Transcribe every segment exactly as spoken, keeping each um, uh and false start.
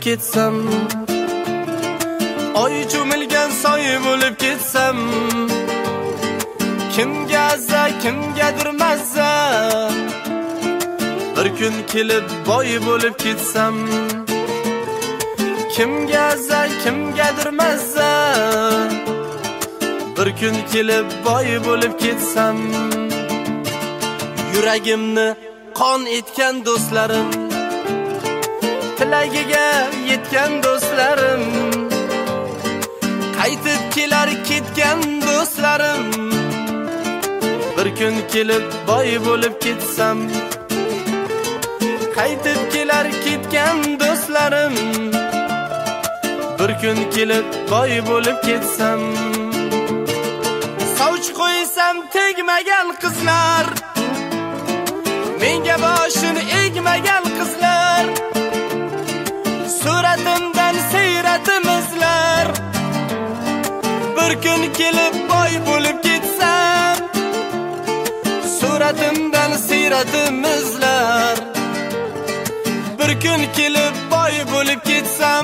ketsam, oy cho'milgan soy bo'lib ketsam, kimga za kimgadir mazza, bir kun kelib boy bo'lib ketsam, kimga za kimgadir mazza, bir kun kelib boy bo'lib ketsam, yuragimni qon etgan do'stlarim, tilagiga yetgan do'stlarim, qaytib kelar ketgan do'stlarim, bir kun kelib boy bo'lib ketsam, qaytib kelar ketgan do'stlarim, bir kun kelib boy bo'lib ketsam, sovch qo'ysam tegmagan qizlar, menga boshini egmagan qizlar, suratimdan siyratimizlar, bir kun kelib boy bo'lib ketsam, suratimdan siyratimizlar, bir kun kelib boy bo'lib ketsam,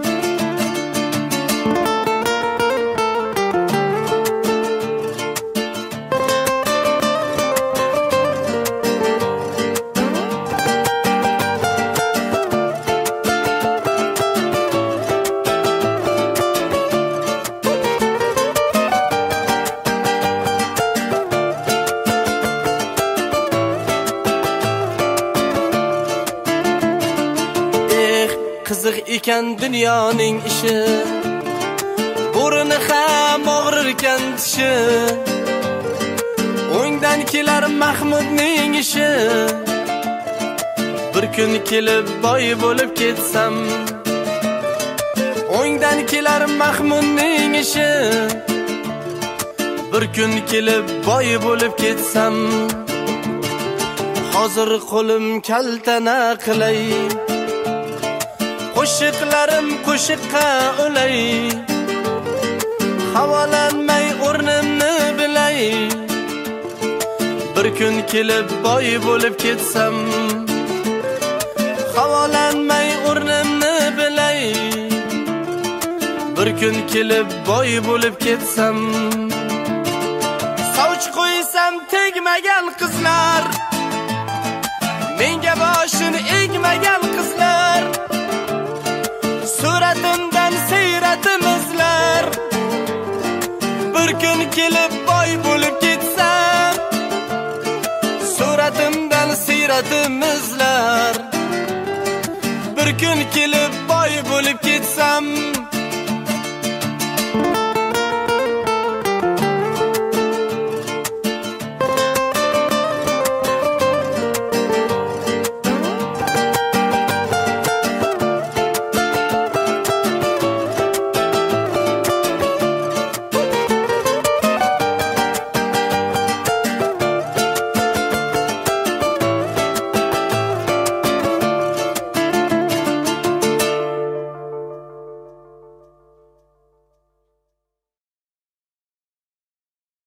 qiziq ekan dunyoning ishi, bo'rini ham og'rirkan tishi, o'ngdan kelar Mahmudning ishi, bir kun kelib boy bo'lib ketsam, o'ngdan kelar Mahmudning ishi, bir kun kelib boy bo'lib ketsam, hozir qo'lim kaltana qilay, qo'shiqlarim qo'shiqqa o'lay, havolanmay o'rnimni bilay, bir kun kelib boy bo'lib ketsam, havolanmay o'rnimni bilay, bir kun kelib boy bo'lib ketsam, sovch qo'ysam tegmagan qizlar, menga boshini egmagan qizlar, suratimdan siyratimizlar, bir kun kelib boy bo'lib ketsam, suratimdan siyratimizlar, bir kun kelib boy bo'lib ketsam.